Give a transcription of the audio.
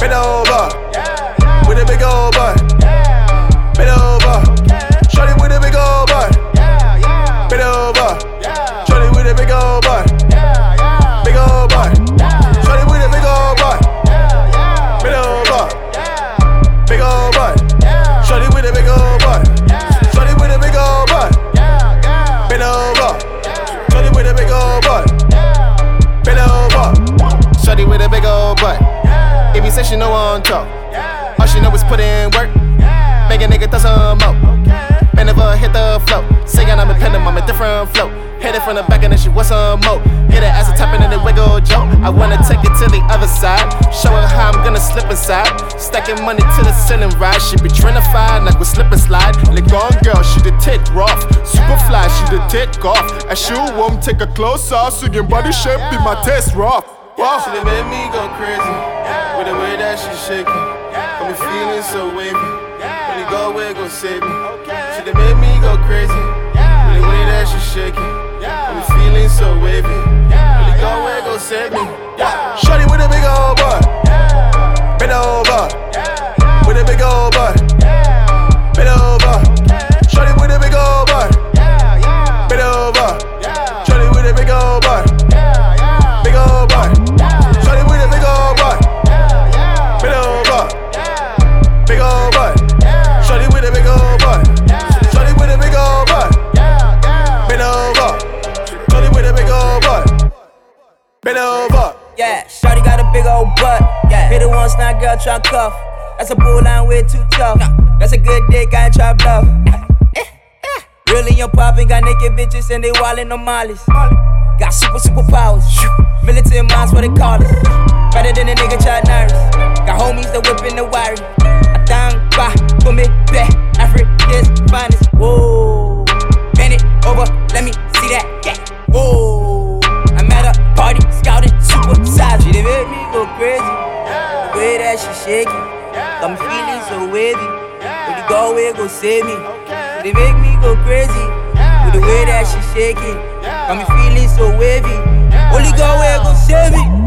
Bend over. With a big old butt. Bend over. Shorty with a big old butt. Bend over. Shorty with a big old butt. Big old butt. Shorty with a big old butt. Bend over. Big old butt. Shorty with a big old butt. Shorty with a big old butt. Bend over. Shorty with a big old butt. Bend over. Shorty with a big old butt. If you say she know on top, all she know is put in work. Make a nigga throw some more. Man never hit the flow. Saying I'm independent, I'm a different flow. Hit it from the back and then she wants some more. Hit it as a tapping and a wiggle joke. I wanna take it to the other side. Show her how I'm gonna slip inside. Stacking money to the ceiling ride. She be trendifying like we slip and slide. Like gone girl, she the take rough. Super fly, she the take off. And she won't take her clothes off. So your body shape be my taste rough. Wow. She done made me go crazy with the way that she shaking. Got me feeling so wavy. When you go away, go save me. She done made me go crazy with the way that she shaking. Got me feeling so wavy. When you go away, go save me. Shorty with a big old butt. Bend over. With a big old butt. Bend over. Shorty with a big old butt. Bend over. Shorty with a big old butt. Big old butt. Shorty with a big old butt. Bend over. Big old butt. Shorty with a big old butt. Shorty with a big old butt. Bend over. Shorty with a big old butt. Bend over. Yeah, shorty got a big old butt. Yeah, hit it once, now girl try cuff. That's a bull line way too tough. That's a good dick, I ain't try bluff. Really, your poppin', got naked bitches and they wildin' on mollies. Got super powers. Military minds, what they call us. Better than a nigga Chuck Norris. Got homies that whippin' the wiring. I down by, put me back. Africa's finest. Whoa, bend it over, let me see that. Yeah. Whoa, I'm at a party, scouting, super size. She done make me go crazy. The way that she shaking, got me feeling so wavy. When you go away, go save me. She done make me go crazy. With the way that she shaking, got me feeling so wavy. Only go away, go save me.